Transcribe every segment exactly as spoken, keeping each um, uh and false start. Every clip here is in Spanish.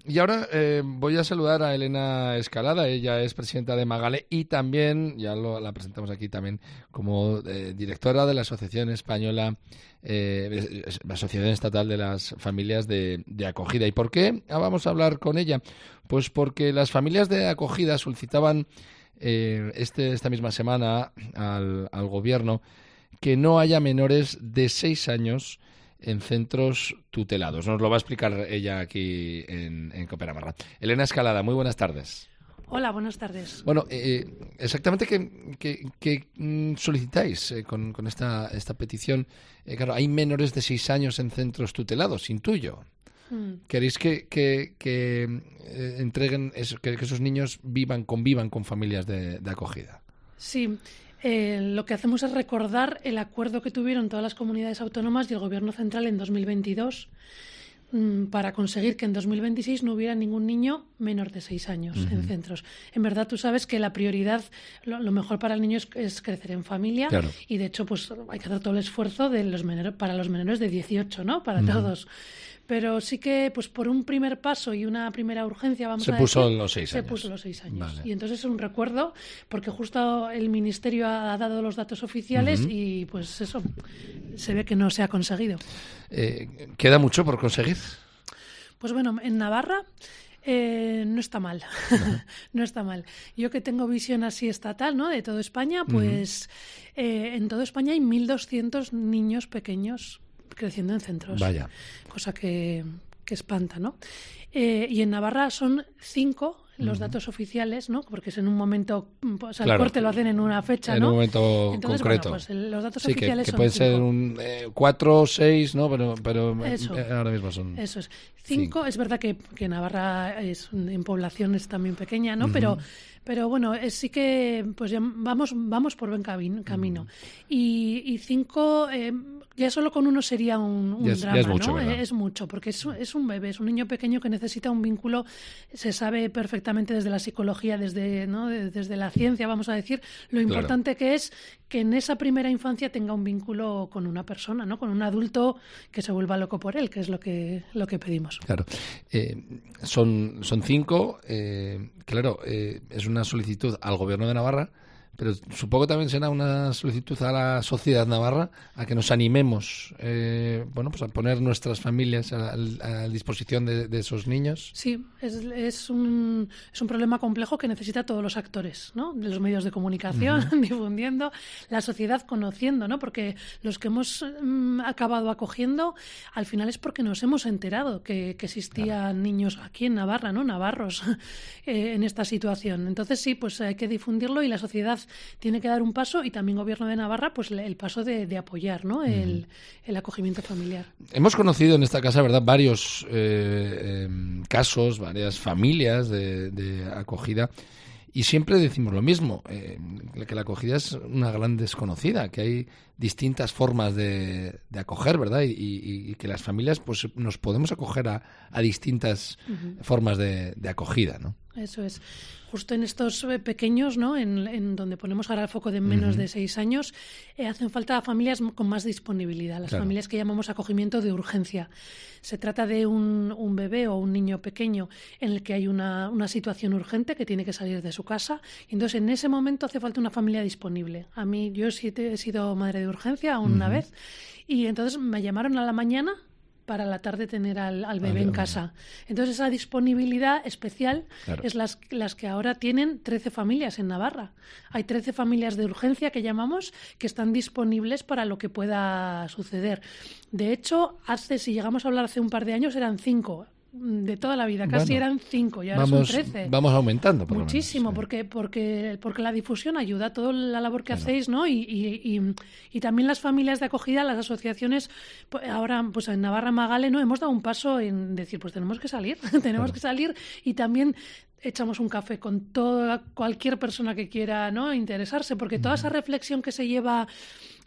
y ahora eh, voy a saludar a Elena Escalada. Ella es presidenta de Magale y también, ya lo, la presentamos aquí también, como eh, directora de la Asociación Española, eh, la Asociación Estatal de las Familias de, de Acogida. ¿Y por qué vamos a hablar con ella? Pues porque las familias de acogida solicitaban eh, este, esta misma semana al, al Gobierno que no haya menores de seis años en centros tutelados. Nos lo va a explicar ella aquí en, en Cope Navarra. Elena Escalada, muy buenas tardes. Hola, buenas tardes. Bueno, eh, exactamente qué, qué, qué solicitáis eh, con, con esta, esta petición. Eh, claro, hay menores de seis años en centros tutelados, intuyo. Mm. ¿Queréis que, que, que eh, entreguen, eso, que, que esos niños vivan, convivan con familias de, de acogida? Sí. Eh, lo que hacemos es recordar el acuerdo que tuvieron todas las comunidades autónomas y el Gobierno central en dos mil veintidós mmm, para conseguir que en dos mil veintiséis no hubiera ningún niño menor de seis años uh-huh. en centros. En verdad, tú sabes que la prioridad, lo, lo mejor para el niño es, es crecer en familia, claro. Y de hecho pues hay que hacer todo el esfuerzo de los menores, para los menores de dieciocho, ¿no? Para uh-huh. todos. Pero sí que, pues por un primer paso y una primera urgencia, vamos se a puso decir, los seis se años. puso los seis años. Vale. Y entonces es un recuerdo, porque justo el Ministerio ha dado los datos oficiales uh-huh. y pues eso, se ve que no se ha conseguido. Eh, ¿Queda mucho por conseguir? Pues bueno, en Navarra eh, no está mal, uh-huh. no está mal. Yo que tengo visión así estatal, ¿no?, de toda España, pues uh-huh. eh, en toda España hay mil doscientos niños pequeños creciendo en centros. Vaya. Cosa que, que espanta, ¿no? Eh, y en Navarra son cinco los uh-huh. datos oficiales, ¿no? Porque es en un momento, o sea, claro, el corte lo hacen en una fecha, en ¿no? un momento Entonces, concreto. Bueno, pues el, los datos sí, oficiales que, que son puede cinco. ser un eh, cuatro o seis, ¿no? Pero, pero Eso, eh, ahora mismo son eso es. Cinco, cinco. Es verdad que, que Navarra es, en población es también pequeña, ¿no? Uh-huh. Pero Pero bueno, eh, sí que pues ya vamos vamos por buen camino. camino. Mm. Y, y cinco, eh, ya solo con uno sería un, un es, drama, es mucho, ¿no? ¿verdad? Es mucho, porque es, es un bebé, es un niño pequeño que necesita un vínculo, se sabe perfectamente desde la psicología, desde, ¿no? desde la ciencia, vamos a decir, lo importante claro. que es que en esa primera infancia tenga un vínculo con una persona, ¿no? Con un adulto que se vuelva loco por él, que es lo que, lo que pedimos. Claro. Eh, son, son cinco, eh, claro, eh, es una solicitud al Gobierno de Navarra, pero supongo que también será una solicitud a la sociedad navarra a que nos animemos, eh, bueno, pues a poner nuestras familias a, a, a disposición de, de esos niños. Sí, es, es, un, es un problema complejo que necesita todos los actores, ¿no? De los medios de comunicación, uh-huh. difundiendo, la sociedad conociendo, ¿no? Porque los que hemos um, acabado acogiendo, al final es porque nos hemos enterado que, que existían claro. niños aquí en Navarra, ¿no? Navarros, eh, en esta situación. Entonces sí, pues hay que difundirlo y la sociedad tiene que dar un paso y también Gobierno de Navarra pues el paso de, de apoyar, ¿no? el, uh-huh. el acogimiento familiar. Hemos conocido en esta casa, ¿verdad?, varios eh, eh, casos, varias familias de, de acogida y siempre decimos lo mismo, eh, que la acogida es una gran desconocida, que hay distintas formas de, de acoger, ¿verdad? Y, y, y que las familias pues nos podemos acoger a, a distintas uh-huh. formas de, de acogida, ¿no? Eso es. Justo en estos pequeños, ¿no? En, en donde ponemos ahora el foco de menos uh-huh. de seis años, eh, hacen falta familias con más disponibilidad, las claro. familias que llamamos acogimiento de urgencia. Se trata de un, un bebé o un niño pequeño en el que hay una, una situación urgente que tiene que salir de su casa. Y entonces, en ese momento hace falta una familia disponible. A mí, yo sí he sido madre de urgencia una uh-huh. vez y entonces me llamaron a la mañana para la tarde tener al, al bebé en casa. Entonces, esa disponibilidad especial claro. es las, las que ahora tienen trece familias en Navarra. Hay trece familias de urgencia que llamamos que están disponibles para lo que pueda suceder. De hecho, hace si llegamos a hablar hace un par de años, eran cinco. De toda la vida, casi bueno, eran cinco, ya vamos, son trece. Vamos aumentando. Por Muchísimo, lo menos, porque, porque, porque la difusión ayuda a toda la labor que claro. hacéis, ¿no? Y, y, y, y también las familias de acogida, las asociaciones, pues ahora pues en Navarra Magale, ¿no? Hemos dado un paso en decir, pues tenemos que salir, tenemos claro. que salir y también echamos un café con toda cualquier persona que quiera, ¿no? interesarse, porque toda esa reflexión que se lleva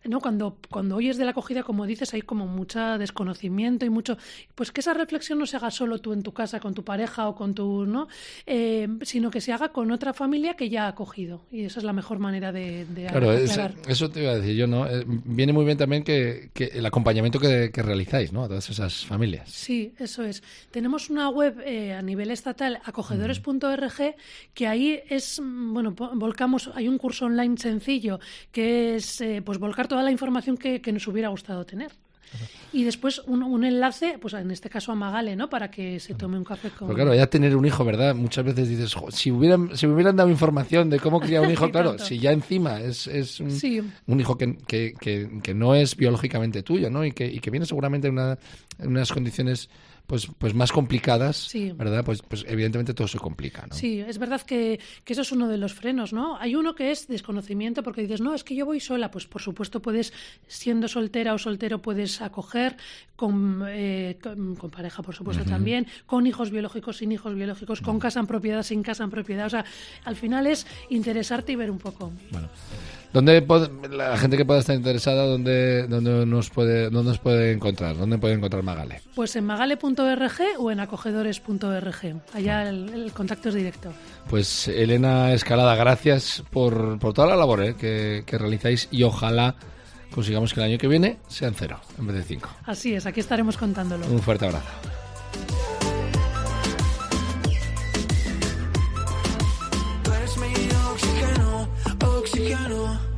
¿no? Cuando, cuando oyes de la acogida, como dices, hay como mucho desconocimiento y mucho... Pues que esa reflexión no se haga solo tú en tu casa con tu pareja o con tu... ¿no? Eh, sino que se haga con otra familia que ya ha acogido. Y esa es la mejor manera de, de claro, es, eso te iba a decir yo, ¿no? Eh, viene muy bien también que, que el acompañamiento que, que realizáis, ¿no? A todas esas familias. Sí, eso es. Tenemos una web eh, a nivel estatal, acogedores punto org, que ahí es, bueno, volcamos, hay un curso online sencillo que es eh, pues volcar toda la información que, que nos hubiera gustado tener. Y después un, un enlace, pues en este caso a Magale, ¿no? Para que se tome un café con... Pero claro, ya tener un hijo, ¿verdad? Muchas veces dices, si hubieran, si me hubieran dado información de cómo criar un hijo, claro, si ya encima es, es un, sí. un hijo que, que, que, que no es biológicamente tuyo, ¿no? Y que, y que viene seguramente en, una, en unas condiciones... Pues, pues más complicadas, sí. ¿verdad? Pues, pues evidentemente todo se complica, ¿no? Sí, es verdad que, que eso es uno de los frenos, ¿no? Hay uno que es desconocimiento, porque dices, no, es que yo voy sola. Pues por supuesto puedes, siendo soltera o soltero, puedes acoger con, eh, con, con pareja, por supuesto, uh-huh. también, con hijos biológicos, sin hijos biológicos, uh-huh. con casa en propiedad, sin casa en propiedad. O sea, al final es interesarte y ver un poco. Bueno. ¿Dónde pod- la gente que pueda estar interesada, dónde, dónde, nos puede, dónde nos puede encontrar? ¿Dónde puede encontrar Magale? Pues en magale punto org o en acogedores punto org. Allá el, el contacto es directo. Pues Elena Escalada, gracias por, por toda la labor ¿eh? que, que realizáis y ojalá consigamos que el año que viene sean cero en vez de cinco. Así es, aquí estaremos contándolo. Un fuerte abrazo. Tú eres mi oxígeno, oxígeno.